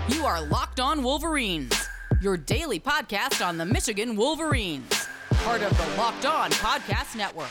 You are Locked On Wolverines, your daily podcast on the Michigan Wolverines, part of the Locked On Podcast Network.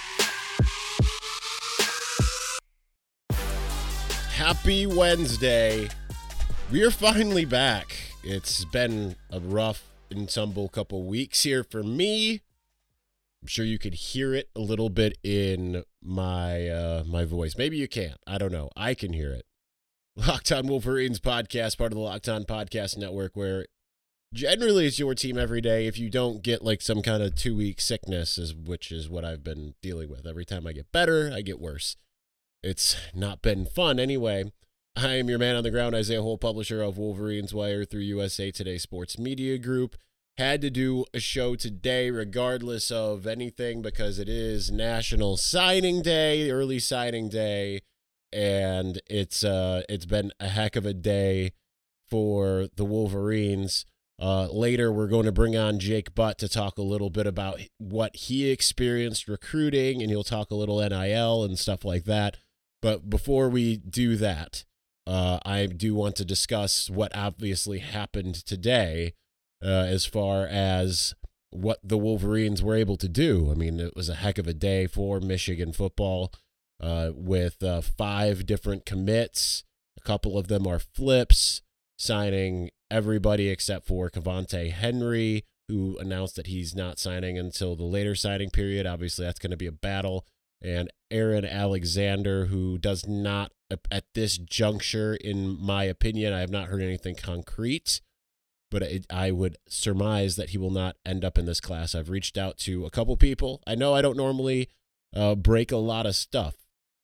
Happy Wednesday. We are finally back. It's been a rough and tumble couple weeks here for me. I'm sure you could hear it a little bit in my my voice. Maybe you can't. I don't know. I can hear it. Locked On Wolverines podcast, part of the Locked On Podcast Network, where generally it's your team every day if you don't get like some kind of 2-week sickness, which is what I've been dealing with. Every time I get better, I get worse. It's not been fun anyway. I am your man on the ground, Isaiah Hole, publisher of Wolverines Wire through USA Today Sports Media Group. Had to do a show today regardless of anything because it is National Signing Day, early signing day. And it's been a heck of a day for the Wolverines. Later, we're going to bring on Jake Butt to talk a little bit about what he experienced recruiting, and he'll talk a little NIL and stuff like that. But before we do that, I do want to discuss what obviously happened today as far as what the Wolverines were able to do. I mean, it was a heck of a day for Michigan football. With 5 different commits. A couple of them are flips, signing everybody except for Cavante Henry, who announced that he's not signing until the later signing period. Obviously, that's going to be a battle. And Aaron Alexander, who does not, at this juncture, in my opinion, I have not heard anything concrete, but I would surmise that he will not end up in this class. I've reached out to a couple people. I know I don't normally break a lot of stuff,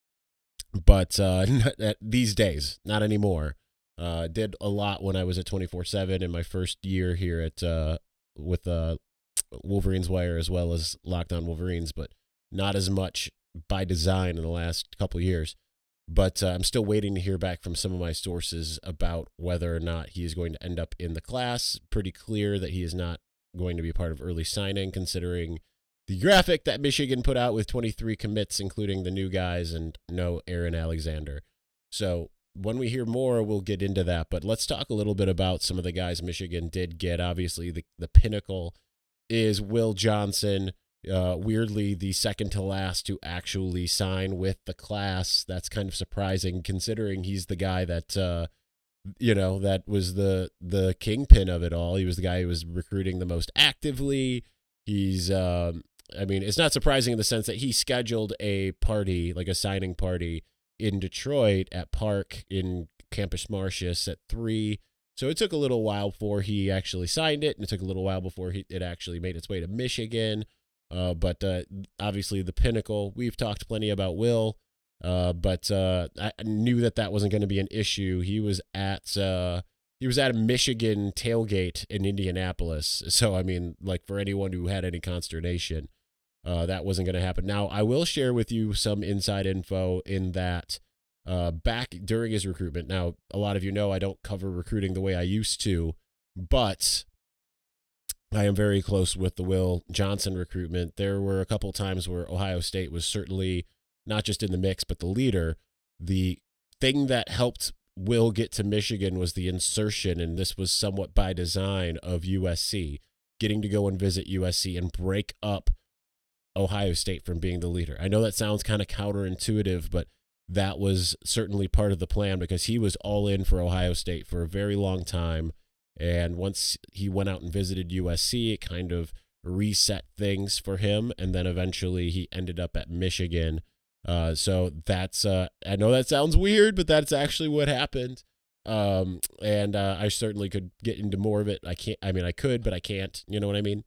but these days, not anymore. Did a lot when I was at 24/7 in my first year here at with Wolverines Wire as well as Locked On Wolverines, but not as much by design in the last couple of years. But I'm still waiting to hear back from some of my sources about whether or not he is going to end up in the class. Pretty clear that he is not going to be part of early signing, considering the graphic that Michigan put out with 23 commits, including the new guys and no Aaron Alexander. So when we hear more, we'll get into that. But let's talk a little bit about some of the guys Michigan did get. Obviously, the pinnacle is Will Johnson, weirdly the second to last to actually sign with the class. That's kind of surprising considering he's the guy that, that was the kingpin of it all. He was the guy who was recruiting the most actively. He's it's not surprising in the sense that he scheduled a party, like a signing party in Detroit at Park in Campus Martius at 3. So it took a little while before he actually signed it, and it took a little while before it actually made its way to Michigan. But obviously the pinnacle, we've talked plenty about Will, but I knew that wasn't going to be an issue. He was at a Michigan tailgate in Indianapolis. So, I mean, like for anyone who had any consternation, that wasn't going to happen. Now, I will share with you some inside info in that back during his recruitment. Now, a lot of you know I don't cover recruiting the way I used to, but I am very close with the Will Johnson recruitment. There were a couple times where Ohio State was certainly not just in the mix, but the leader. The thing that helped Will get to Michigan was the insertion, and this was somewhat by design, of USC, getting to go and visit USC and break up Ohio State from being the leader. I know that sounds kind of counterintuitive, but that was certainly part of the plan because he was all in for Ohio State for a very long time. And once he went out and visited USC, it kind of reset things for him. And then eventually he ended up at Michigan. So that's, I know that sounds weird, but that's actually what happened. And I certainly could get into more of it. I could, but I can't, you know what I mean?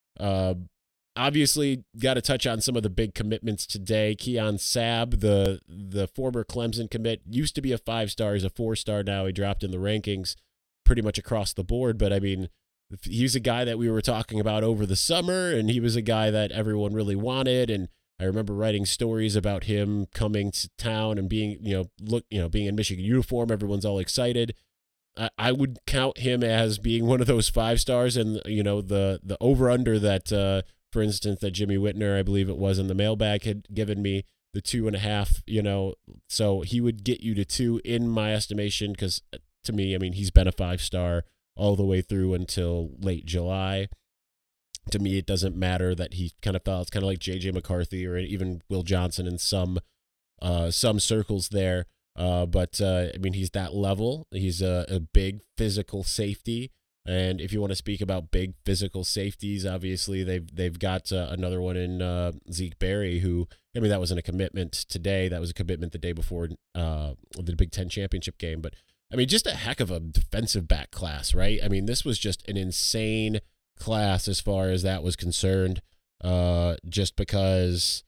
Obviously got to touch on some of the big commitments today. Keon Sabb, the former Clemson commit, used to be a 5-star. He's a 4-star now. He dropped in the rankings pretty much across the board. But I mean, he's a guy that we were talking about over the summer, and he was a guy that everyone really wanted. And I remember writing stories about him coming to town and being, being in Michigan uniform. Everyone's all excited. I would count him as being one of those 5-stars, and the over under that, for instance, that Jimmy Whitner, I believe it was, in the mailbag had given me the 2.5. So he would get you to 2 in my estimation, because to me, I mean, he's been a 5-star all the way through until late July. To me, it doesn't matter that he kind of fell. It's kind of like J.J. McCarthy or even Will Johnson in some circles there. But I mean, he's that level. He's a big physical safety. And if you want to speak about big physical safeties, obviously they've got another one in Zeke Berry, who, I mean, that wasn't a commitment today. That was a commitment the day before the Big Ten championship game. But, I mean, just a heck of a defensive back class, right? I mean, this was just an insane class as far as that was concerned, just because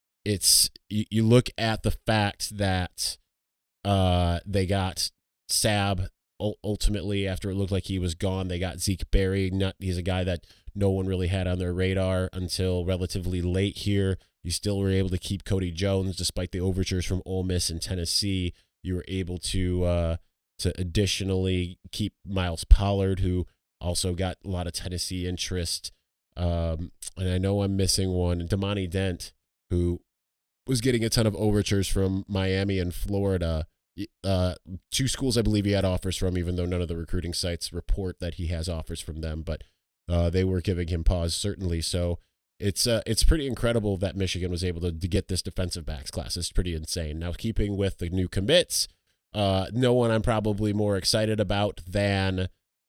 you look at the fact that they got Sab ultimately after it looked like he was gone. They got Zeke Berry. He's a guy that no one really had on their radar until relatively late here. You still were able to keep Cody Jones despite the overtures from Ole Miss and Tennessee. You were able to additionally keep Miles Pollard, who also got a lot of Tennessee interest. And I know I'm missing one. Damani Dent, who was getting a ton of overtures from Miami and Florida. 2 schools I believe he had offers from, even though none of the recruiting sites report that he has offers from them. But they were giving him pause, certainly. So it's pretty incredible that Michigan was able to get this defensive backs class. It's pretty insane. Now, keeping with the new commits, no one I'm probably more excited about than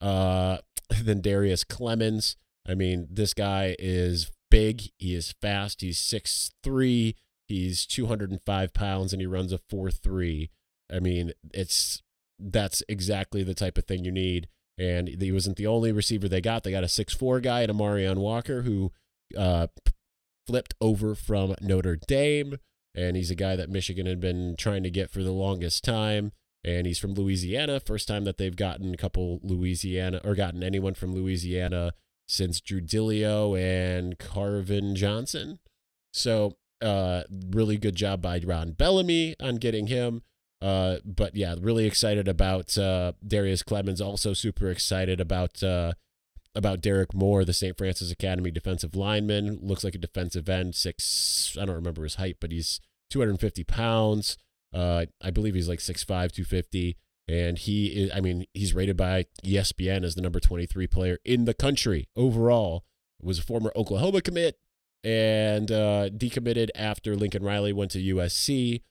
Darius Clemens. I mean, this guy is big. He is fast. He's 6'3". He's 205 pounds, and he runs a 4.3. I mean, that's exactly the type of thing you need. And he wasn't the only receiver they got. They got a 6'4" guy in Amarion Walker, who flipped over from Notre Dame, and he's a guy that Michigan had been trying to get for the longest time. And he's from Louisiana. First time that they've gotten gotten anyone from Louisiana since Drew Dilio and Carvin Johnson. So really good job by Ron Bellamy on getting him. But yeah, really excited about Darius Clemens. Also super excited about Derek Moore, the St. Francis Academy defensive lineman. Looks like a defensive end, I don't remember his height, but he's 250 pounds. I believe he's like 6'5", 250. And he's rated by ESPN as the number 23 player in the country overall. Was a former Oklahoma commit and decommitted after Lincoln Riley went to USC.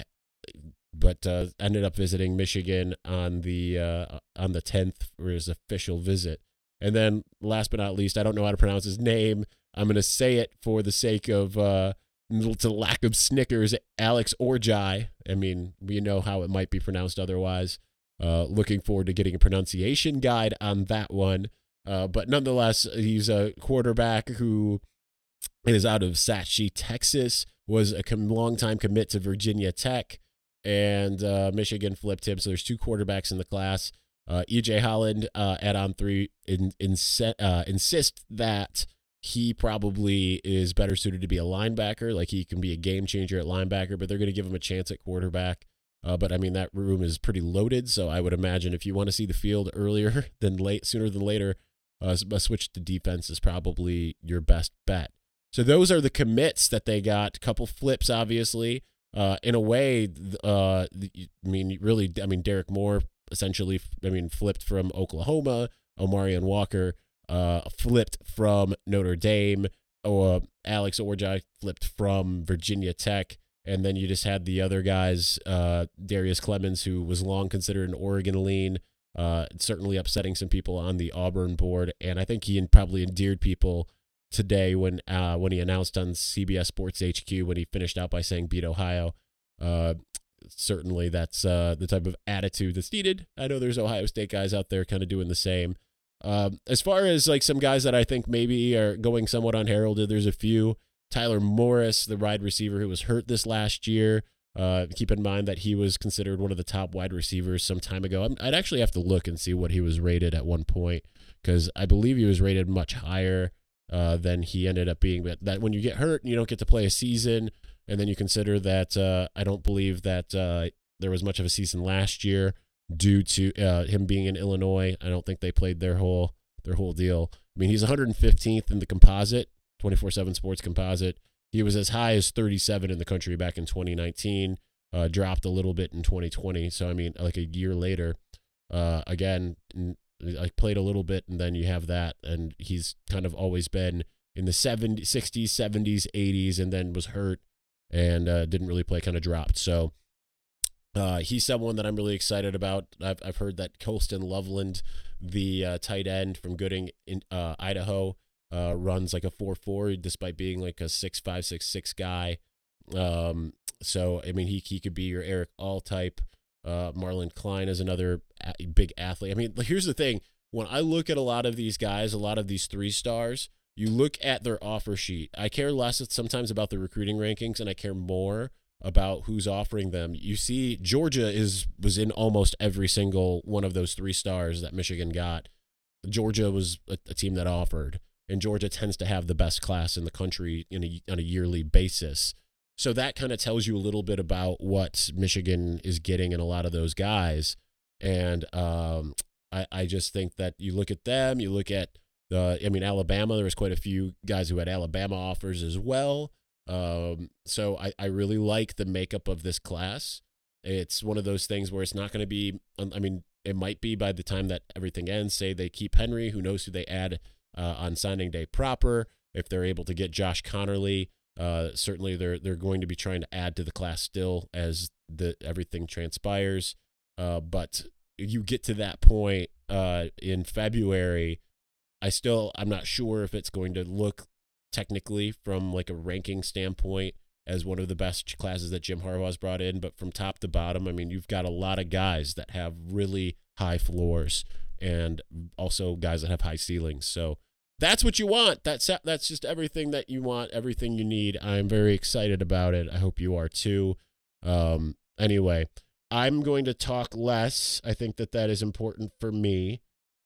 But ended up visiting Michigan on the 10th for his official visit. And then last but not least, I don't know how to pronounce his name. I'm going to say it for the sake of to lack of Snickers, Alex Orjai. I mean, we know how it might be pronounced otherwise. Looking forward to getting a pronunciation guide on that one. But nonetheless, he's a quarterback who is out of Sachi, Texas, was a longtime commit to Virginia Tech. And Michigan flipped him. So there's 2 quarterbacks in the class. E.J. Holland at on 3 insist that he probably is better suited to be a linebacker. Like, he can be a game changer at linebacker, but they're going to give him a chance at quarterback. But I mean, that room is pretty loaded. So I would imagine if you want to see the field sooner than later, a switch to defense is probably your best bet. So those are the commits that they got. A couple flips, obviously. In a way, Derek Moore essentially, flipped from Oklahoma. Omarion Walker flipped from Notre Dame. Alex Orjai flipped from Virginia Tech. And then you just had the other guys, Darius Clemens, who was long considered an Oregon lean, certainly upsetting some people on the Auburn board. And I think he probably endeared people today when he announced on CBS Sports HQ when he finished out by saying beat Ohio. Certainly that's the type of attitude that's needed. I know there's Ohio State guys out there kind of doing the same. As far as like some guys that I think maybe are going somewhat unheralded, there's a few. Tyler Morris, the wide receiver who was hurt this last year. Keep in mind that he was considered one of the top wide receivers some time ago. I'd actually have to look and see what he was rated at one point, because I believe he was rated much higher than he ended up being. But that when you get hurt and you don't get to play a season, and then you consider that I don't believe that there was much of a season last year due to him being in Illinois. I don't think they played their whole deal. I mean, he's 115th in the composite, 24/7 Sports composite. He was as high as 37 in the country back in 2019, dropped a little bit in 2020. So, I mean, like a year later. Again, I played a little bit, and then you have that, and he's kind of always been in the 60s, 70s, 80s, and then was hurt and didn't really play, kind of dropped. So he's someone that I'm really excited about. I've heard that Colston Loveland, the tight end from Gooding in Idaho, runs like a 4.4 despite being like a 6'5", 6'6" guy. So I mean, he could be your Eric All type. Marlon Klein is another big athlete. I mean, here's the thing. When I look at a lot of these guys, a lot of these 3 stars, you look at their offer sheet. I care less sometimes about the recruiting rankings, and I care more about who's offering them. You see, Georgia was in almost every single one of those 3 stars that Michigan got. Georgia was a team that offered, and Georgia tends to have the best class in the country on a yearly basis. So that kind of tells you a little bit about what Michigan is getting in a lot of those guys. And I just think that you look at them, you look at Alabama, there was quite a few guys who had Alabama offers as well. So I really like the makeup of this class. It's one of those things where it's not going to be, it might be by the time that everything ends, say they keep Henry, who knows who they add on signing day proper. If they're able to get Josh Connerly, certainly they're going to be trying to add to the class still as everything transpires. But you get to that point in February, I'm not sure if it's going to look technically from like a ranking standpoint as one of the best classes that Jim Harbaugh's brought in, but from top to bottom, I mean, you've got a lot of guys that have really high floors and also guys that have high ceilings. So that's what you want. That's just everything that you want, everything you need. I'm very excited about it. I hope you are too. Anyway, I'm going to talk less. I think that is important for me.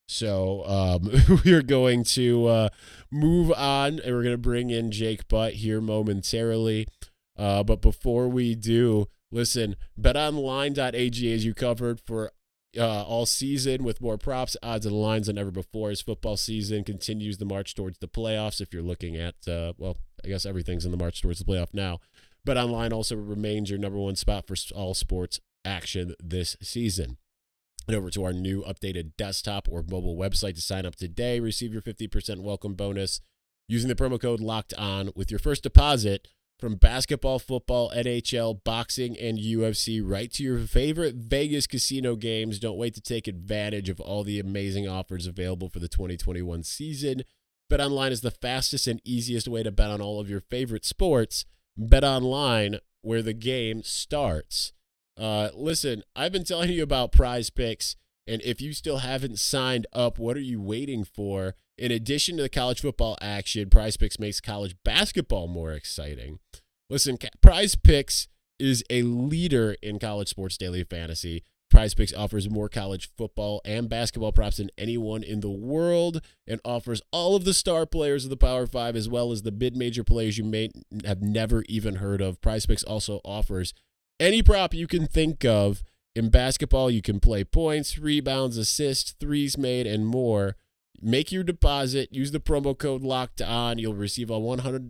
So we're going to move on, and we're going to bring in Jake Butt here momentarily. But before we do, listen, betonline.ag has you covered for all season with more props, odds, and lines than ever before as football season continues the march towards the playoffs. If you're looking at, I guess everything's in the march towards the playoff now. BetOnline also remains your number one spot for all sports action this season. Head over to our new updated desktop or mobile website to sign up today. Receive your 50% welcome bonus using the promo code LOCKEDON with your first deposit from basketball, football, NHL, boxing, and UFC right to your favorite Vegas casino games. Don't wait to take advantage of all the amazing offers available for the 2021 season. BetOnline is the fastest and easiest way to bet on all of your favorite sports. BetOnline, where the game starts. Listen, I've been telling you about Prize Picks, and if you still haven't signed up, what are you waiting for? In addition to the college football action, Prize Picks makes college basketball more exciting. Listen, Prize Picks is a leader in college sports daily fantasy. Prize Picks offers more college football and basketball props than anyone in the world and offers all of the star players of the Power 5 as well as the mid-major players you may have never even heard of. Prize Picks also offers any prop you can think of. In basketball, you can play points, rebounds, assists, threes made, and more. Make your deposit. Use the promo code LOCKEDON. You'll receive a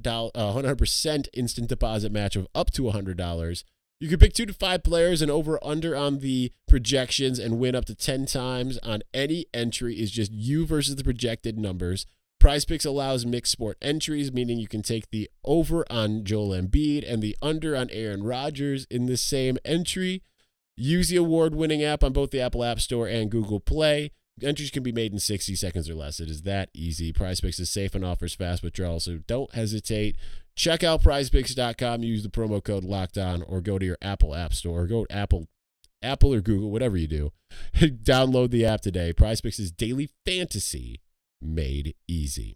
100% instant deposit match of up to $100. You can pick 2 to 5 players and over/under on the projections and win up to 10 times on any entry. Is just you versus the projected numbers. Prize Picks allows mixed sport entries, meaning you can take the over on Joel Embiid and the under on Aaron Rodgers in the same entry. Use the award-winning app on both the Apple App Store and Google Play. Entries can be made in 60 seconds or less. It is that easy. Prize Picks is safe and offers fast withdrawals, so don't hesitate. Check out prizepicks.com. Use the promo code LOCKEDON or go to your Apple App Store or go to Apple or Google, whatever you do. Download the app today. Prize Picks is daily fantasy made easy.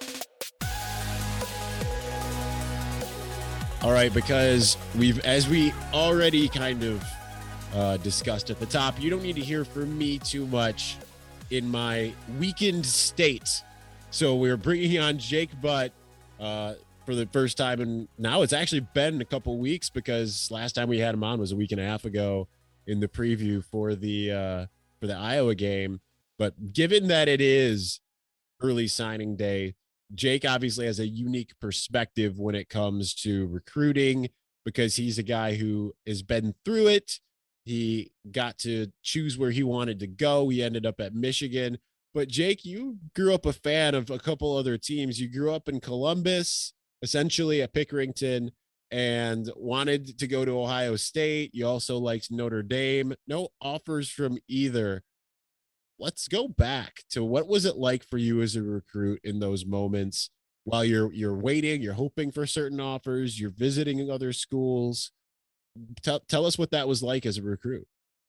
All right, because as we already kind of discussed at the top, you don't need to hear from me too much in my weakened state. So we're bringing on Jake Butt for the first time, and now it's actually been a couple weeks because last time we had him on was a week and a half ago in the preview for the Iowa game. But given that it is early signing day, Jake obviously has a unique perspective when it comes to recruiting because he's a guy who has been through it. He got to choose where he wanted to go. He ended up at Michigan. But Jake, you grew up a fan of a couple other teams. You grew up in Columbus, essentially at Pickerington, and wanted to go to Ohio State. You also liked Notre Dame. No offers from either. Let's go back to what was it like for you as a recruit in those moments while you're waiting, you're hoping for certain offers, you're visiting other schools. Tell us what that was like as a recruit.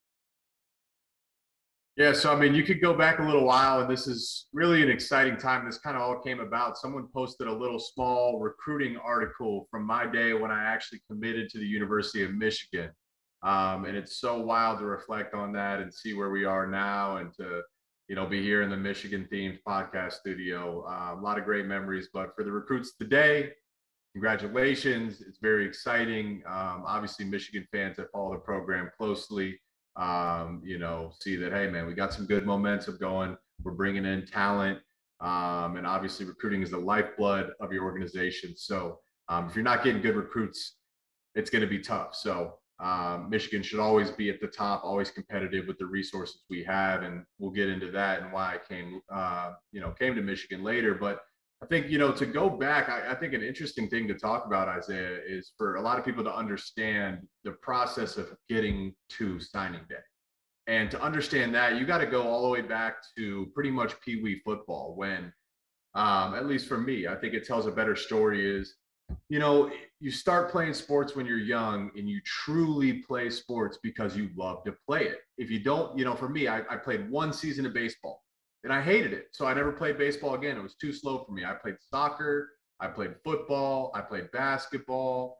Yeah, so I mean, you could go back a little while, and this is really an exciting time. This kind of all came about. Someone posted a little small recruiting article from my day when I actually committed to the University of Michigan. And it's so wild to reflect on that and see where we are now and to, be here in the Michigan themed podcast studio. A lot of great memories, but for the recruits today, congratulations. It's very exciting. Obviously, Michigan fans that follow the program closely see that, hey, man, we got some good momentum going. We're bringing in talent. And obviously, recruiting is the lifeblood of your organization. So if you're not getting good recruits, it's going to be tough. So Michigan should always be at the top, always competitive with the resources we have. And we'll get into that and why I came to Michigan later. But I think, to go back, I think an interesting thing to talk about, Isaiah, is for a lot of people to understand the process of getting to signing day. And to understand that, you got to go all the way back to pretty much Pee Wee football when, at least for me, I think it tells a better story is, you start playing sports when you're young and you truly play sports because you love to play it. If you don't, for me, I played one season of baseball. And I hated it. So I never played baseball again. It was too slow for me. I played soccer. I played football. I played basketball.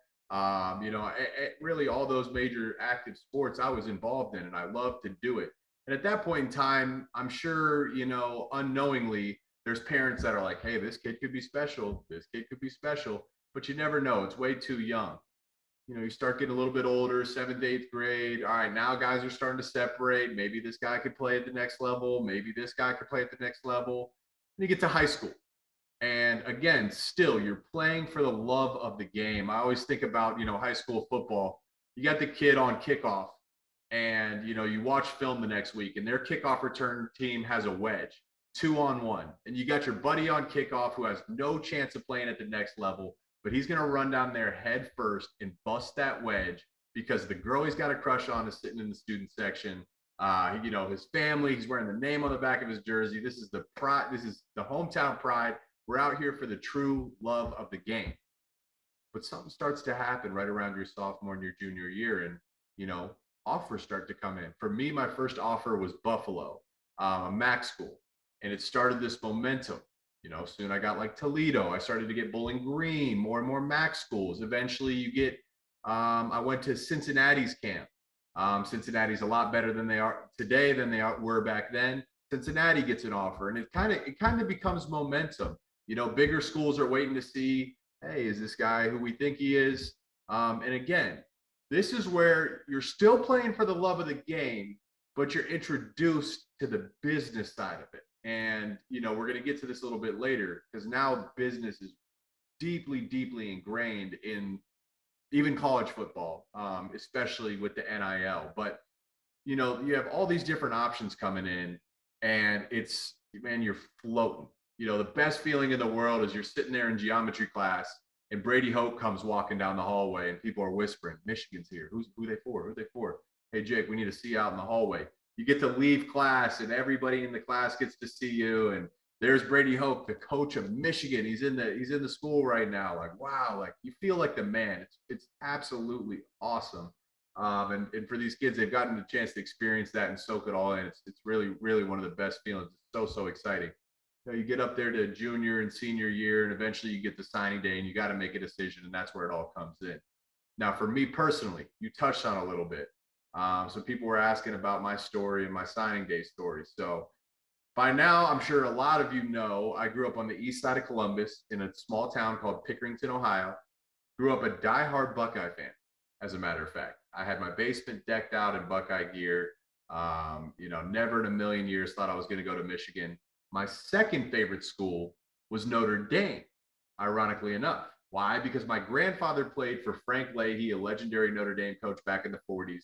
Really all those major active sports I was involved in, and I loved to do it. And at that point in time, I'm sure, unknowingly, there's parents that are like, hey, this kid could be special. This kid could be special. But you never know. It's way too young. You start getting a little bit older, 7th, 8th grade. All right, now guys are starting to separate. Maybe this guy could play at the next level. Maybe this guy could play at the next level. And you get to high school. And again, still, you're playing for the love of the game. I always think about, high school football. You got the kid on kickoff and, you watch film the next week and their kickoff return team has a wedge, 2-on-1. And you got your buddy on kickoff who has no chance of playing at the next level, but he's going to run down there head first and bust that wedge because the girl he's got a crush on is sitting in the student section. His family, he's wearing the name on the back of his jersey. This is the pride. This is the hometown pride. We're out here for the true love of the game. But something starts to happen right around your sophomore and your junior year. And, offers start to come in. For me, my first offer was Buffalo, a MAC school. And it started this momentum. Soon I got like Toledo. I started to get Bowling Green, more and more MAC schools. Eventually you get, I went to Cincinnati's camp. Cincinnati's a lot better than they are today than they were back then. Cincinnati gets an offer and it kind of becomes momentum. Bigger schools are waiting to see, hey, is this guy who we think he is? And again, this is where you're still playing for the love of the game, but you're introduced to the business side of it. And, we're going to get to this a little bit later because now business is deeply, deeply ingrained in even college football, especially with the NIL. But, you have all these different options coming in and you're floating. The best feeling in the world is you're sitting there in geometry class and Brady Hoke comes walking down the hallway and people are whispering, Michigan's here. Who they for? Who they for? Hey, Jake, we need to see you out in the hallway. You get to leave class and everybody in the class gets to see you. And there's Brady Hoke, the coach of Michigan. He's in the school right now. Like, wow, like you feel like the man. It's absolutely awesome. And for these kids, they've gotten the chance to experience that and soak it all in. It's really, really one of the best feelings. It's so exciting. You get up there to junior and senior year, and eventually you get the signing day, and you got to make a decision, and that's where it all comes in. Now, for me personally, you touched on a little bit. So people were asking about my story and my signing day story. So by now, I'm sure a lot of you know, I grew up on the east side of Columbus in a small town called Pickerington, Ohio. Grew up a diehard Buckeye fan, as a matter of fact. I had my basement decked out in Buckeye gear. Never in a million years thought I was going to go to Michigan. My second favorite school was Notre Dame, ironically enough. Why? Because my grandfather played for Frank Leahy, a legendary Notre Dame coach back in the 40s.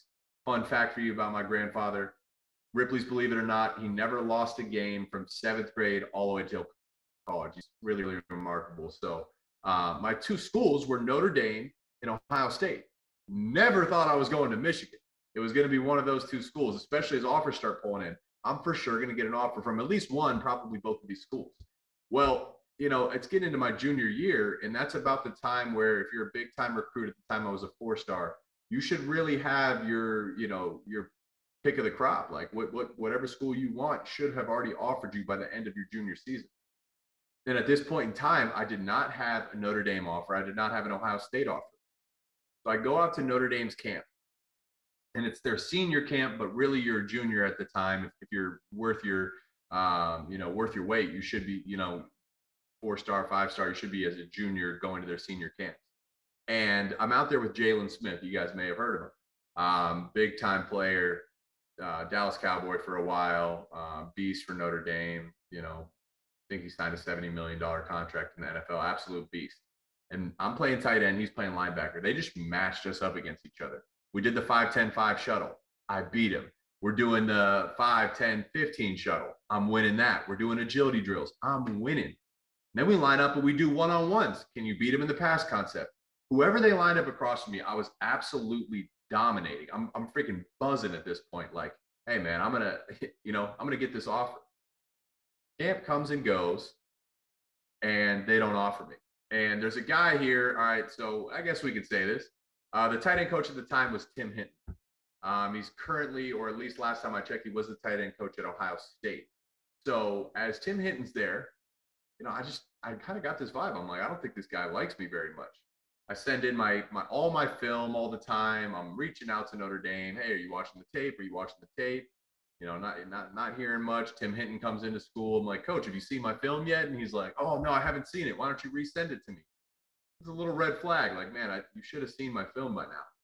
Fun fact for you about my grandfather, Ripley's Believe It or Not, he never lost a game from 7th grade all the way till college. He's really, really remarkable. So my two schools were Notre Dame and Ohio State. Never thought I was going to Michigan. It was going to be one of those two schools, especially as offers start pulling in. I'm for sure going to get an offer from at least one, probably both of these schools. Well, it's getting into my junior year, and that's about the time where if you're a big time recruit, at the time I was a 4-star, you should really have your pick of the crop. Like whatever school you want should have already offered you by the end of your junior season. And at this point in time, I did not have a Notre Dame offer. I did not have an Ohio State offer. So I go out to Notre Dame's camp, and it's their senior camp, but really you're a junior at the time. If you're worth your, worth your weight, you should be, 4-star, 5-star, you should be as a junior going to their senior camps. And I'm out there with Jalen Smith. You guys may have heard of him. Big time player, Dallas Cowboy for a while, beast for Notre Dame. I think he signed a $70 million contract in the NFL. Absolute beast. And I'm playing tight end. He's playing linebacker. They just matched us up against each other. We did the 5-10-5 shuttle. I beat him. We're doing the 5-10-15 shuttle. I'm winning that. We're doing agility drills. I'm winning. Then we line up and we do one-on-ones. Can you beat him in the pass concept? Whoever they lined up across from me, I was absolutely dominating. I'm freaking buzzing at this point. Like, hey man, I'm gonna get this offer. Camp comes and goes, and they don't offer me. And there's a guy here. All right, so I guess we could say this. The tight end coach at the time was Tim Hinton. He's currently, or at least last time I checked, he was the tight end coach at Ohio State. So as Tim Hinton's there, I kind of got this vibe. I'm like, I don't think this guy likes me very much. I send in all my film all the time. I'm reaching out to Notre Dame. Hey, are you watching the tape? Are you watching the tape? Not hearing much. Tim Hinton comes into school. I'm like, Coach, have you seen my film yet? And he's like, oh, no, I haven't seen it. Why don't you resend it to me? It's a little red flag. Like, man, you should have seen my film by now.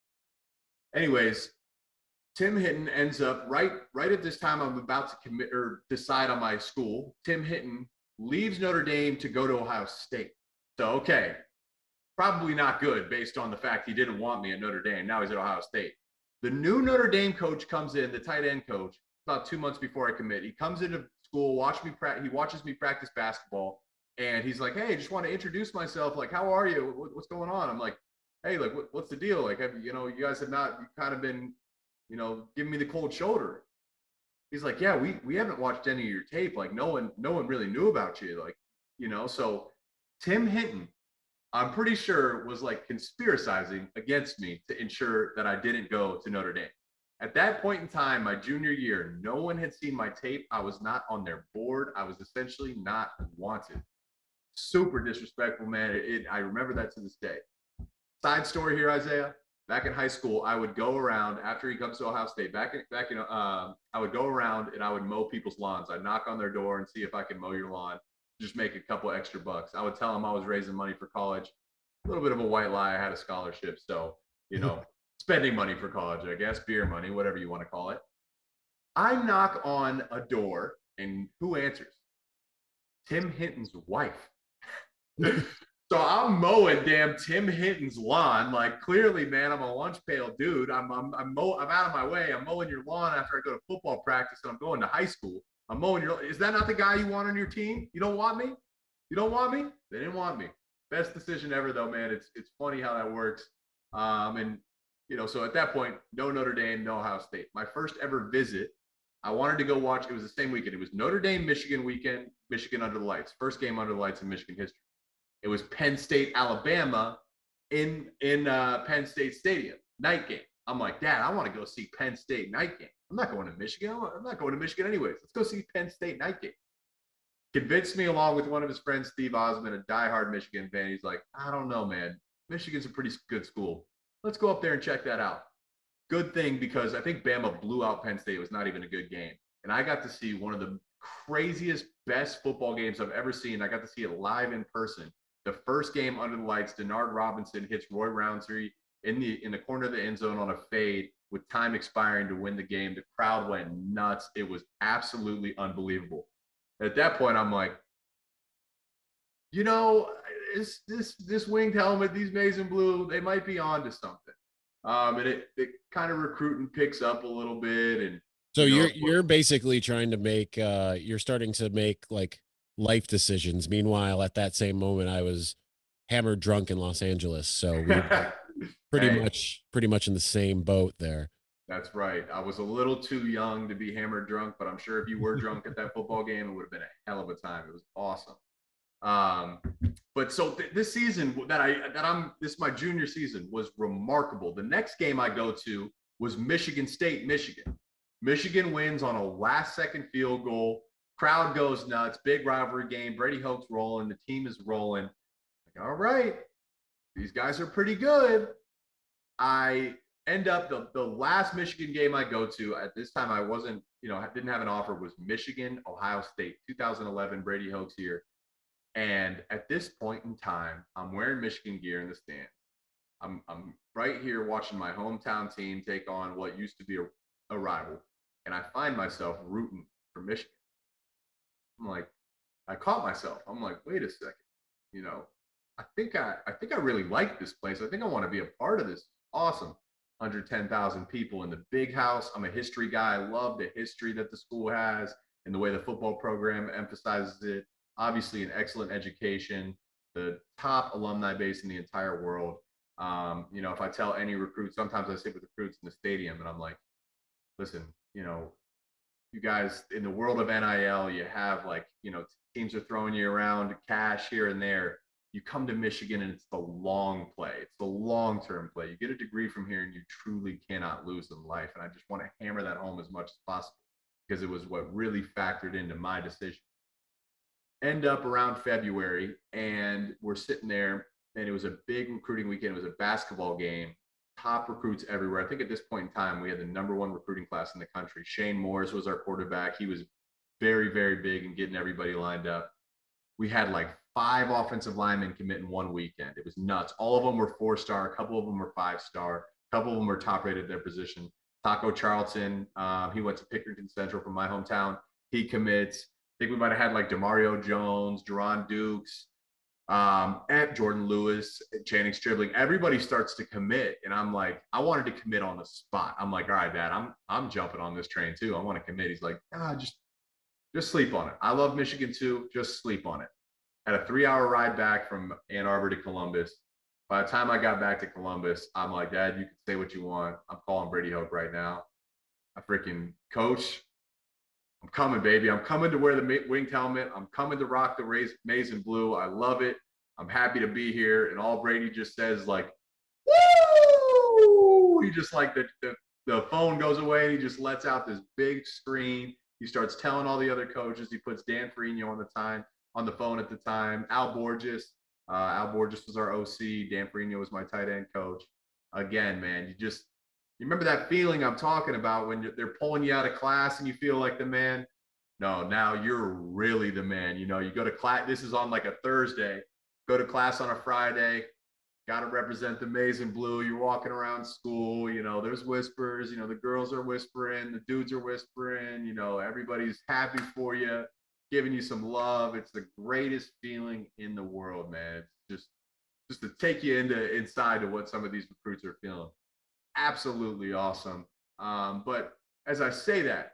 Anyways, Tim Hinton ends up right at this time I'm about to commit or decide on my school. Tim Hinton leaves Notre Dame to go to Ohio State. So, okay, probably not good based on the fact he didn't want me at Notre Dame. Now he's at Ohio State. The new Notre Dame coach comes in, the tight end coach, about 2 months before I commit. He comes into school, he watches me practice basketball, and he's like, hey, just want to introduce myself. Like, how are you? What's going on? I'm like, hey, like, what's the deal? Like, you guys have not kind of been, giving me the cold shoulder. He's like, yeah, we haven't watched any of your tape. Like, no one really knew about you. Like, so Tim Hinton, I'm pretty sure, was like conspiracizing against me to ensure that I didn't go to Notre Dame. At that point in time, my junior year, no one had seen my tape. I was not on their board. I was essentially not wanted. Super disrespectful, man. I remember that to this day. Side story here, Isaiah. Back in high school, I would go around after he comes to Ohio State. I would go around and I would mow people's lawns. I'd knock on their door and see if I could mow your lawn, just make a couple extra bucks. I would tell them I was raising money for college. A little bit of a white lie. I had a scholarship, so spending money for college, I guess, beer money, whatever you want to call it. I knock on a door, and who answers? Tim Hinton's wife. So I'm mowing damn Tim Hinton's lawn. Like, clearly, man, I'm a lunch pail dude. I'm out of my way. I'm mowing your lawn after I go to football practice and I'm going to high school. I'm mowing your. Is that not the guy you want on your team? You don't want me? You don't want me? They didn't want me. Best decision ever, though, man. It's funny how that works. So at that point, no Notre Dame, no Ohio State. My first ever visit, I wanted to go watch. It was the same weekend. It was Notre Dame, Michigan weekend. Michigan under the lights. First game under the lights in Michigan history. It was Penn State, Alabama in Penn State Stadium, night game. I'm like, Dad, I want to go see Penn State night game. I'm not going to Michigan. I'm not going to Michigan anyways. Let's go see Penn State night game. Convinced me along with one of his friends, Steve Osmond, a diehard Michigan fan. He's like, I don't know, man. Michigan's a pretty good school. Let's go up there and check that out. Good thing, because I think Bama blew out Penn State. It was not even a good game. And I got to see one of the craziest, best football games I've ever seen. I got to see it live in person. The first game under the lights, Denard Robinson hits Roy Roundtree in the corner of the end zone on a fade with time expiring to win the game. The crowd went nuts. It was absolutely unbelievable. At that point, I'm like, this winged helmet, these maize and blue, they might be on to something. And it kind of recruiting picks up a little bit. And, So you know, you're basically trying to make you're starting to make like life decisions. Meanwhile, at that same moment, I was hammered drunk in Los Angeles. So we were hey, pretty much in the same boat there. that's right. I was a little too young to be hammered drunk, but I'm sure if you were drunk at that football game, it would have been a hell of a time. It was awesome. Um, but so this season this is my junior season was remarkable. The next game I go to was Michigan State, Michigan. Michigan wins on a last second field goal. Crowd goes nuts. Big rivalry game. Brady Hoke's rolling. The team is rolling. Like, all right, these guys are pretty good. I end up the last Michigan game I go to at this time. I wasn't, didn't have an offer, was Michigan, Ohio State, 2011. Brady Hoke's here. And at this point in time, I'm wearing Michigan gear in the stands. I'm right here watching my hometown team take on what used to be a rival. And I find myself rooting for Michigan. I'm like, I caught myself. I'm like, wait a second. I think I really like this place. I think I want to be a part of this. Awesome. 110,000 people in the big house. I'm a history guy. I love the history that the school has and the way the football program emphasizes it. Obviously, an excellent education, the top alumni base in the entire world. If I tell any recruit, sometimes I sit with recruits in the stadium and I'm like, listen, you guys in the world of NIL, you have teams are throwing you around cash here and there. You come to Michigan and it's the long play. It's the long-term play. You get a degree from here and you truly cannot lose in life. And I just want to hammer that home as much as possible because it was what really factored into my decision. End up around February and we're sitting there and it was a big recruiting weekend. It was a basketball game, top recruits everywhere. I think at this point in time, we had the #1 recruiting class in the country. Shane Morris was our quarterback. He was very, very big in getting everybody lined up. We had like 5 offensive linemen commit in one weekend. It was nuts. All of them were 4-star. A couple of them were 5-star. A couple of them were top rated at their position. Taco Charlton, he went to Pickerington Central from my hometown. He commits. I think we might have had like Demario Jones, Duron Dukes, and Jordan Lewis, Channing Stribling. Everybody starts to commit, and I'm like, I wanted to commit on the spot. I'm like, all right, Dad, I'm jumping on this train too. I want to commit. He's like, just sleep on it. I love Michigan too. Just sleep on it. Had a 3-hour ride back from Ann Arbor to Columbus. By the time I got back to Columbus, I'm like, Dad, you can say what you want. I'm calling Brady Hoke right now. I freaking coach. I'm coming, baby. I'm coming to wear the winged helmet. I'm coming to rock the maize and blue. I love it. I'm happy to be here. And all Brady just says like, woo! He just like the phone goes away. He just lets out this big scream. He starts telling all the other coaches. He puts Dan Ferrigno on the phone at the time. Al Borges was our OC. Dan Ferrigno was my tight end coach. Again, man, you remember that feeling I'm talking about when they're pulling you out of class and you feel like the man? No, now you're really the man. You go to class. This is on like a Thursday. Go to class on a Friday. Got to represent the maize and blue. You're walking around school. There's whispers. The girls are whispering. The dudes are whispering. Everybody's happy for you, giving you some love. It's the greatest feeling in the world, man. It's just to take you inside of what some of these recruits are feeling. Absolutely awesome. But as I say that,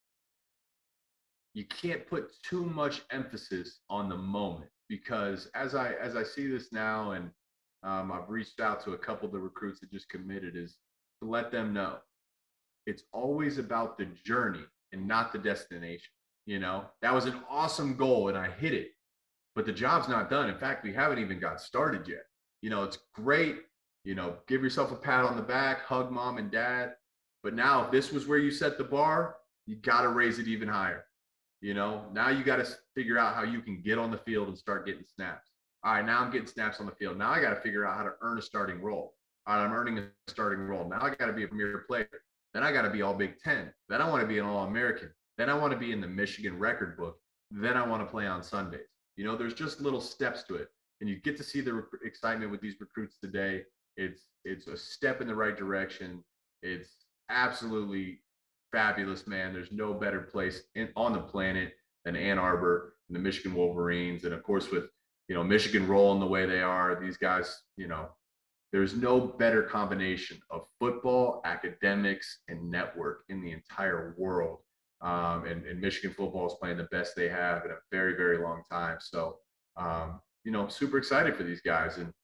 you can't put too much emphasis on the moment because as I see this now, and I've reached out to a couple of the recruits that just committed, is to let them know it's always about the journey and not the destination. That was an awesome goal and I hit it, but the job's not done. In fact, we haven't even got started yet. It's great. Give yourself a pat on the back, hug mom and dad. But now if this was where you set the bar, you got to raise it even higher. Now you got to figure out how you can get on the field and start getting snaps. All right, now I'm getting snaps on the field. Now I got to figure out how to earn a starting role. All right, I'm earning a starting role. Now I got to be a premier player. Then I got to be all Big Ten. Then I want to be an All-American. Then I want to be in the Michigan record book. Then I want to play on Sundays. There's just little steps to it. And you get to see the excitement with these recruits today. It's a step in the right direction. It's absolutely fabulous, man. There's no better place on the planet than Ann Arbor and the Michigan Wolverines. And of course, with Michigan rolling the way they are, these guys, There's no better combination of football, academics, and network in the entire world. And Michigan football is playing the best they have in a very, very long time. So, super excited for these guys. And,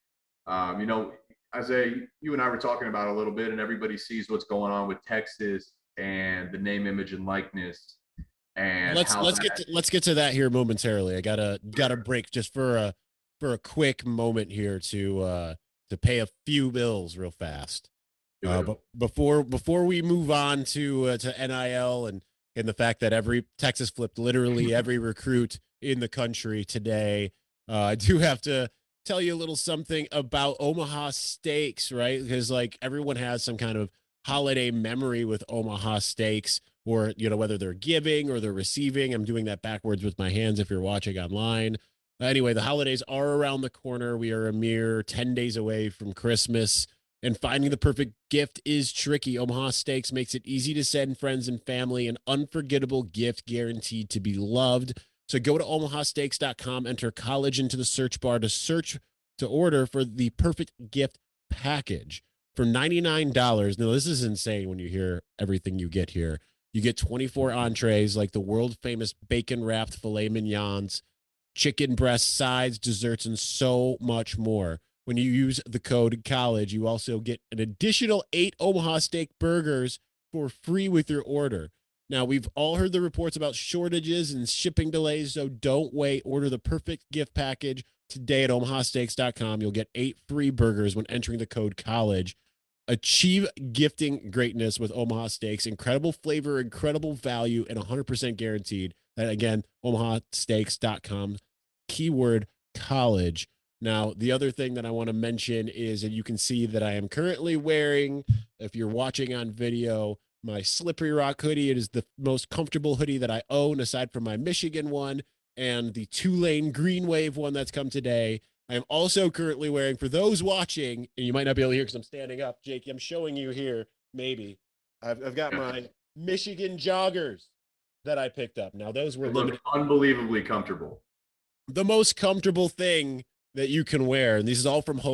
Isaiah, you and I were talking about it a little bit, and everybody sees what's going on with Texas and the name, image, and likeness. And let's get to that here momentarily. I gotta break just for a quick moment here to pay a few bills real fast. But before we move on to NIL and the fact that Texas flipped literally every recruit in the country today, I do have to tell you a little something about Omaha Steaks, right? Because like everyone has some kind of holiday memory with Omaha Steaks, or whether they're giving or they're receiving. I'm doing that backwards with my hands if you're watching online. Anyway, the holidays are around the corner. We are a mere 10 days away from Christmas, and finding the perfect gift is tricky. Omaha Steaks makes it easy to send friends and family an unforgettable gift guaranteed to be loved. So go to omahasteaks.com, enter college into the search bar to order for the perfect gift package. For $99, now this is insane when you hear everything you get here. You get 24 entrees like the world famous bacon wrapped filet mignons, chicken breast sides, desserts, and so much more. When you use the code COLLEGE, you also get an additional 8 Omaha Steak burgers for free with your order. Now, we've all heard the reports about shortages and shipping delays, so don't wait. Order the perfect gift package today at omahasteaks.com. You'll get 8 free burgers when entering the code COLLEGE. Achieve gifting greatness with Omaha Steaks. Incredible flavor, incredible value, and 100% guaranteed. That, again, omahasteaks.com, keyword college. Now, the other thing that I want to mention is that you can see that I am currently wearing, if you're watching on video, my Slippery Rock hoodie. It is the most comfortable hoodie that I own, aside from my Michigan one and the Tulane Green Wave one that's come today. I am also currently wearing, for those watching, and you might not be able to hear because I'm standing up, Jake, I'm showing you here, maybe. I've got my Michigan joggers that I picked up. Now, those were limited. Unbelievably comfortable. The most comfortable thing that you can wear. And this is all from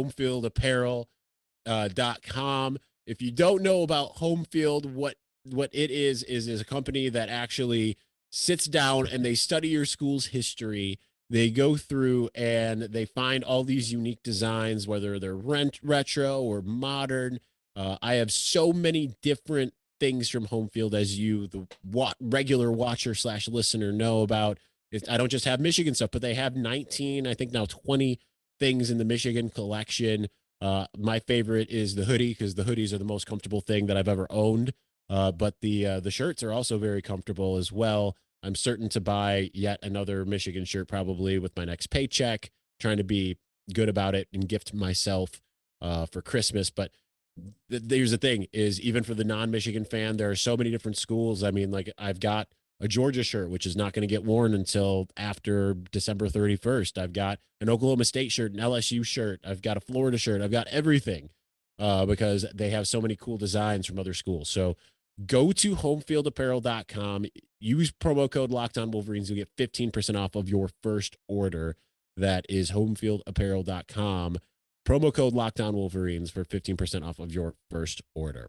homefieldapparel.com. If you don't know about Homefield, what it is a company that actually sits down and they study your school's history. They go through and they find all these unique designs, whether they're retro or modern. I have so many different things from Homefield, as you, the regular watcher / listener, know about. I don't just have Michigan stuff, but they have 19, I think now 20 things in the Michigan collection. My favorite is the hoodie, because the hoodies are the most comfortable thing that I've ever owned. But the shirts are also very comfortable as well. I'm certain to buy yet another Michigan shirt probably with my next paycheck, trying to be good about it and gift myself for Christmas. But here's the thing is, even for the non-Michigan fan, there are so many different schools. I mean, like, I've got a Georgia shirt, which is not going to get worn until after December 31st. I've got an Oklahoma State shirt, an LSU shirt. I've got a Florida shirt. I've got everything because they have so many cool designs from other schools. So go to homefieldapparel.com, use promo code LockedOnWolverines. You'll get 15% off of your first order. That is homefieldapparel.com. Promo code LockedOnWolverines for 15% off of your first order.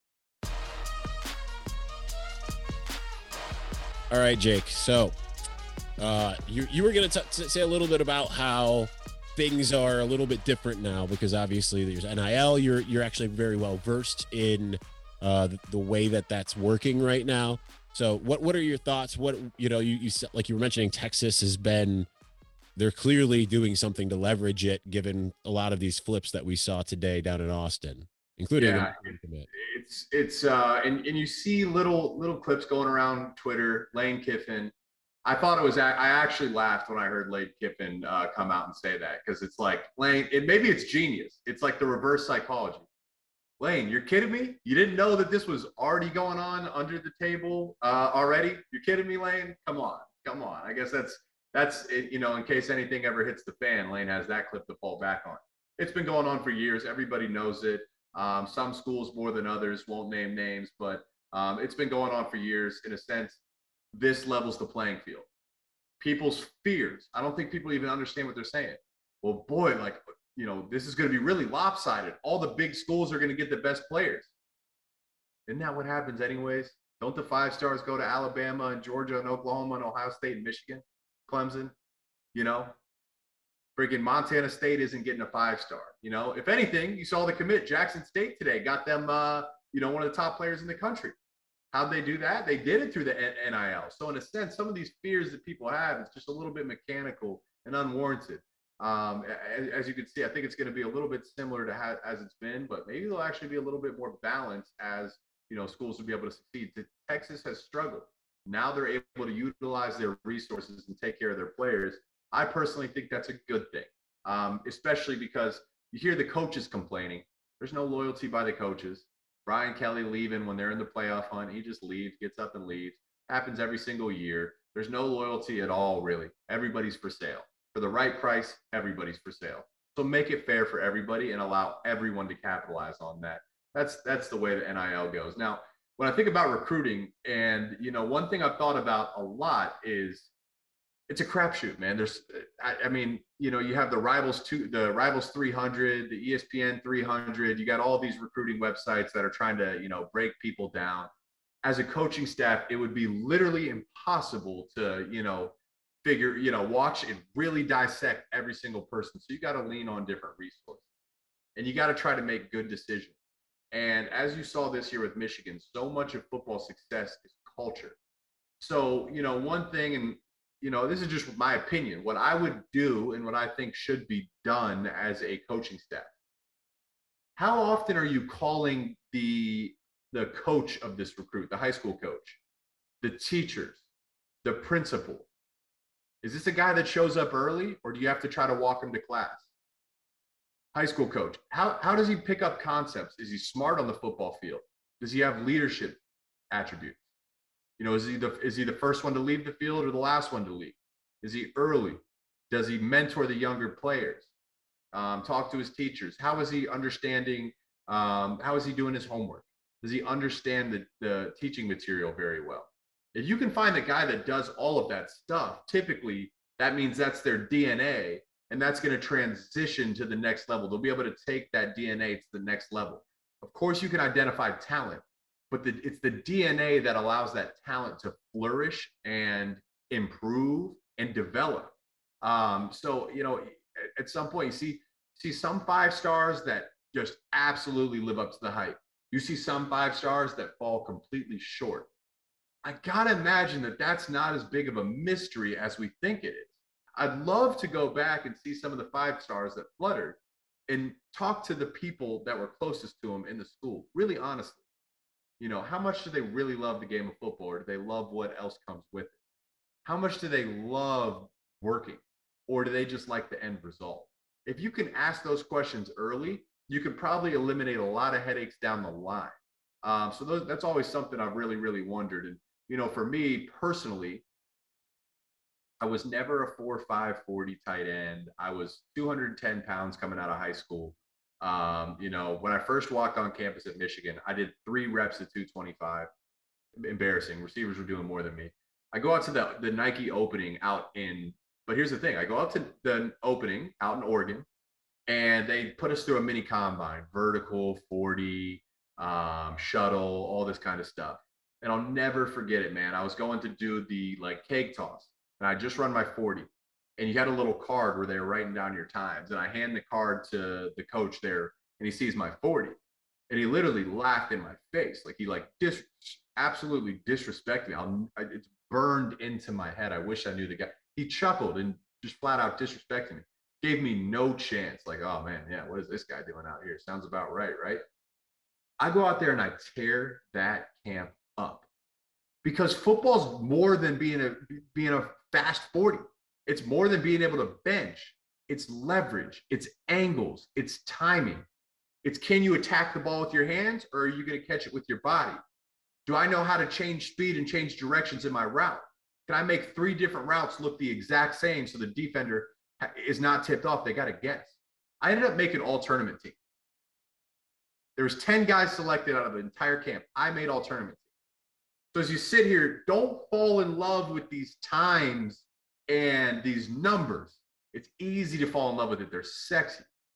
All right, Jake. So you were going to say a little bit about how things are a little bit different now, because obviously there's NIL. You're actually very well versed in the way that's working right now. So what are your thoughts? What, you like you were mentioning, Texas they're clearly doing something to leverage it, given a lot of these flips that we saw today down in Austin, including it's and you see little clips going around Twitter. Lane Kiffin, I thought it was, I actually laughed when I heard Lane Kiffin come out and say that, because it's like, Lane, maybe it's genius. It's like the reverse psychology. Lane, you're kidding me? You didn't know that this was already going on under the table already? You're kidding me, Lane? Come on. I guess that's it, in case anything ever hits the fan, Lane has that clip to fall back on. It's been going on for years. Everybody knows it. Some schools more than others, won't name names, but it's been going on for years. In a sense, this levels the playing field. People's fears. I don't think people even understand what they're saying. Well, boy, like, this is going to be really lopsided. All the big schools are going to get the best players. Isn't that what happens anyways? Don't the 5 stars go to Alabama and Georgia and Oklahoma and Ohio State and Michigan, Clemson? Freaking Montana State isn't getting a 5-star. If anything, you saw the commit. Jackson State today got them, one of the top players in the country. How'd they do that? They did it through the NIL. So in a sense, some of these fears that people have, it's just a little bit mechanical and unwarranted. As you can see, I think it's going to be a little bit similar to as it's been, but maybe they'll actually be a little bit more balanced as schools will be able to succeed. Texas has struggled. Now they're able to utilize their resources and take care of their players. I personally think that's a good thing, especially because you hear the coaches complaining. There's no loyalty by the coaches. Brian Kelly leaving when they're in the playoff hunt. He just leaves, gets up and leaves. Happens every single year. There's no loyalty at all, really. Everybody's for sale. For the right price, everybody's for sale. So make it fair for everybody and allow everyone to capitalize on that. That's the way the NIL goes. Now, when I think about recruiting, and one thing I've thought about a lot is it's a crapshoot, man. You have the Rivals 300, the ESPN 300. You got all these recruiting websites that are trying to break people down. As a coaching staff, it would be literally impossible to watch and really dissect every single person. So you got to lean on different resources, and you got to try to make good decisions. And as you saw this year with Michigan, so much of football success is culture. So, one thing, and, this is just my opinion, what I would do and what I think should be done as a coaching staff. How often are you calling the coach of this recruit, the high school coach, the teachers, the principal? Is this a guy that shows up early, or do you have to try to walk him to class? High school coach, how does he pick up concepts? Is he smart on the football field? Does he have leadership attributes? Is he the first one to leave the field or the last one to leave? Is he early? Does he mentor the younger players? Talk to his teachers? How is he understanding? How is he doing his homework? Does he understand the teaching material very well? If you can find a guy that does all of that stuff, typically that means that's their DNA, and that's going to transition to the next level. They'll be able to take that DNA to the next level. Of course, you can identify talent, but it's the DNA that allows that talent to flourish and improve and develop. So, at some point, you see some 5 stars that just absolutely live up to the hype. You see some 5 stars that fall completely short. I gotta imagine that that's not as big of a mystery as we think it is. I'd love to go back and see some of the 5 stars that fluttered and talk to the people that were closest to them in the school, really honestly. How much do they really love the game of football, or do they love what else comes with it? How much do they love working, or do they just like the end result? If you can ask those questions early, you can probably eliminate a lot of headaches down the line. So that's always something I've really, really wondered. And, for me personally, I was never a 4.5 40 tight end. I was 210 pounds coming out of high school. When I first walked on campus at Michigan, I did 3 reps at 225. Embarrassing. Receivers were doing more than me. I go out to the Nike opening but here's the thing. I go out to the opening out in Oregon, and they put us through a mini combine, vertical, 40, shuttle, all this kind of stuff. And I'll never forget it, man. I was going to do the keg toss, and I just run my 40. And you had a little card where they were writing down your times. And I hand the card to the coach there, and he sees my 40. And he literally laughed in my face. He absolutely disrespected me. It's burned into my head. I wish I knew the guy. He chuckled and just flat out disrespected me. Gave me no chance. Oh, man, yeah, what is this guy doing out here? Sounds about right, right? I go out there and I tear that camp up. Because football's more than being a fast 40. It's more than being able to bench. It's leverage. It's angles. It's timing. It's, can you attack the ball with your hands, or are you going to catch it with your body? Do I know how to change speed and change directions in my route? Can I make 3 different routes look the exact same so the defender is not tipped off? They got to guess. I ended up making all tournament team. There was 10 guys selected out of the entire camp. I made all tournament team. So as you sit here, don't fall in love with these times and these numbers. It's easy to fall in love with it. They're sexy.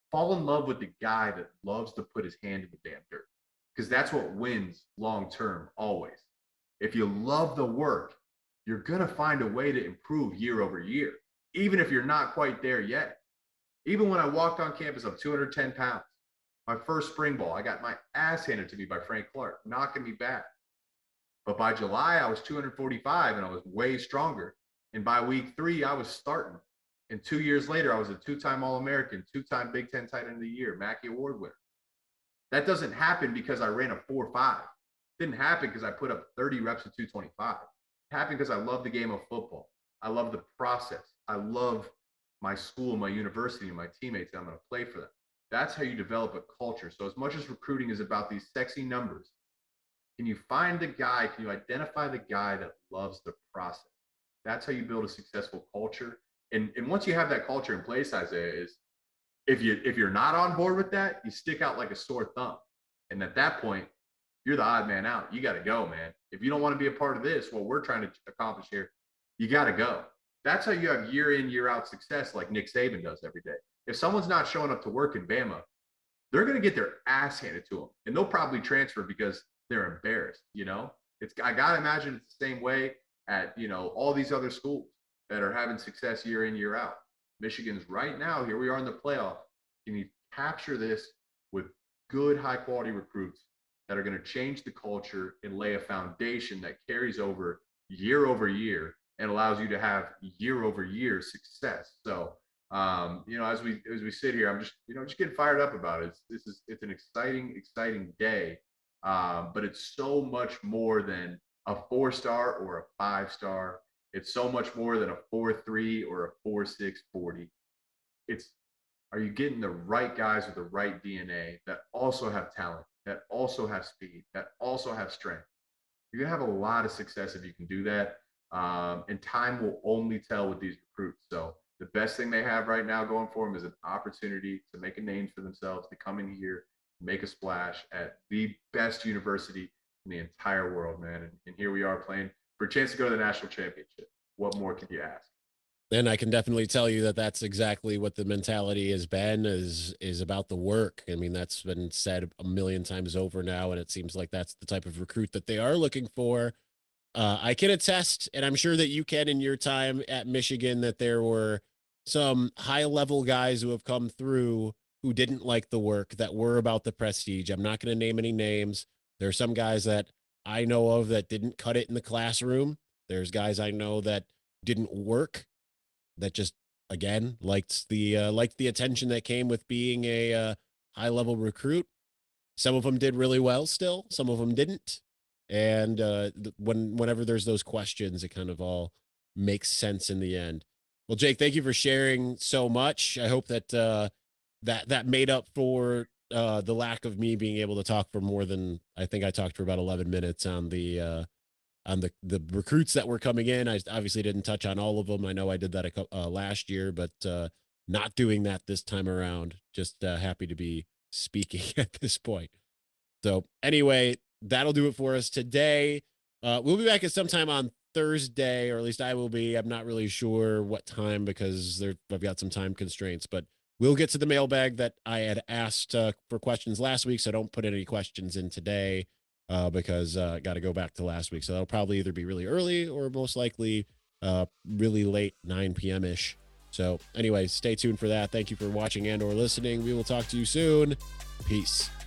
fall in love with the guy that loves to put his hand in the damn dirt, because that's what wins long term always. If you love the work, you're going to find a way to improve year over year, even if you're not quite there yet. Even when I walked on campus, I'm 210 pounds. My first spring ball, I got my ass handed to me by Frank Clark, knocking me back. But by July, I was 245 and I was way stronger. And by week 3, I was starting. And 2 years later, I was a 2-time All-American, 2-time Big Ten Tight End of the Year, Mackey Award winner. That doesn't happen because I ran a 4.5. It didn't happen because I put up 30 reps at 225. It happened because I love the game of football. I love the process. I love my school, my university, and my teammates. I'm going to play for them. That's how you develop a culture. So as much as recruiting is about these sexy numbers, can you find the guy, can you identify the guy that loves the process? That's how you build a successful culture. And once you have that culture in place, Isaiah, is if you're not on board with that, you stick out like a sore thumb. And at that point, you're the odd man out. You got to go, man. If you don't want to be a part of this, what we're trying to accomplish here, you got to go. That's how you have year in, year out success like Nick Saban does every day. If someone's not showing up to work in Bama, they're going to get their ass handed to them. And they'll probably transfer because they're embarrassed, you know? I got to imagine it's the same way at, all these other schools that are having success year in, year out. Michigan's right now, here we are in the playoff. Can you capture this with good, high-quality recruits that are going to change the culture and lay a foundation that carries over year and allows you to have year-over-year success? So, as we sit here, I'm just getting fired up about it. It's an exciting day, but it's so much more than a 4-star or a 5-star. It's so much more than a 4.3 or a 4.6 40. Are you getting the right guys with the right DNA that also have talent, that also have speed, that also have strength? You're gonna have a lot of success if you can do that. And time will only tell with these recruits. So the best thing they have right now going for them is an opportunity to make a name for themselves, to come in here, make a splash at the best university in the entire world, man. And here we are playing for a chance to go to the national championship. What more can you ask? And I can definitely tell you that that's exactly what the mentality has been, is about the work. I mean, that's been said a million times over now, and it seems like that's the type of recruit that they are looking for. I can attest, and I'm sure that you can in your time at Michigan, that there were some high-level guys who have come through who didn't like the work, that were about the prestige. I'm not going to name any names. There are some guys that I know of that didn't cut it in the classroom. There's guys I know that didn't work, that just, again, liked the attention that came with being a high-level recruit. Some of them did really well still. Some of them didn't. And whenever there's those questions, it kind of all makes sense in the end. Well, Jake, thank you for sharing so much. I hope that that made up for the lack of me being able to talk for more than, I think I talked for about 11 minutes on the recruits that were coming in. I obviously didn't touch on all of them. I know I did that last year, but not doing that this time around. Just happy to be speaking at this point. So anyway, that'll do it for us today. We'll be back at some time on Thursday, or at least I will be. I'm not really sure what time because I've got some time constraints, but we'll get to the mailbag that I had asked for questions last week. So don't put any questions in today because I got to go back to last week. So that'll probably either be really early or most likely really late, 9 p.m. ish. So anyway, stay tuned for that. Thank you for watching and or listening. We will talk to you soon. Peace.